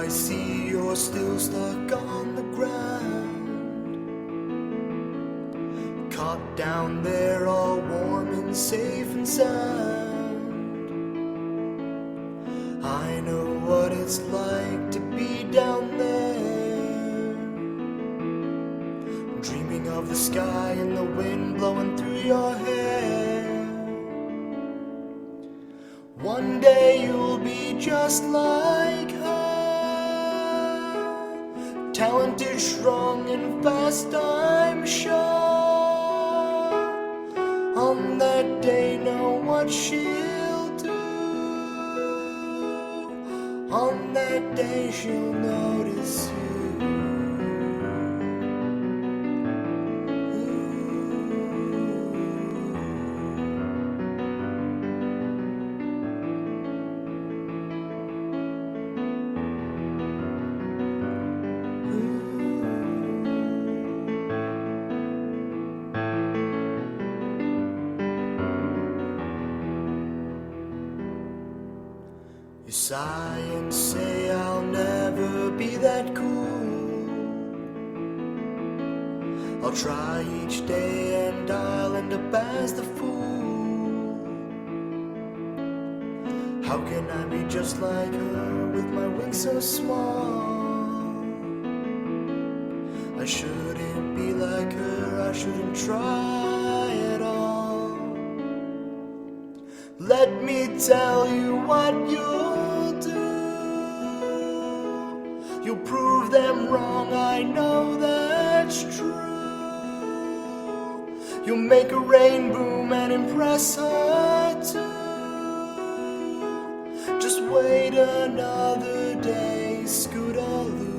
I see you're still stuck on the ground, caught down there all warm and safe and sound. I know what it's like to be down there, dreaming of the sky and the wind blowing through your hair. One day you'll be just like her, talented, strong, and fast, I'm sure. On that day, know what she'll do. On that day, she'll notice you. You sigh and say I'll never be that cool. I'll try each day and I'll end up as the fool. How can I be just like her with my wings so small? I shouldn't be like her, I shouldn't try at all. Let me tell you what you'll do. You'll prove them wrong, I know that's true. You'll make a rain boom and impress her too. Just wait another day, Scootaloo.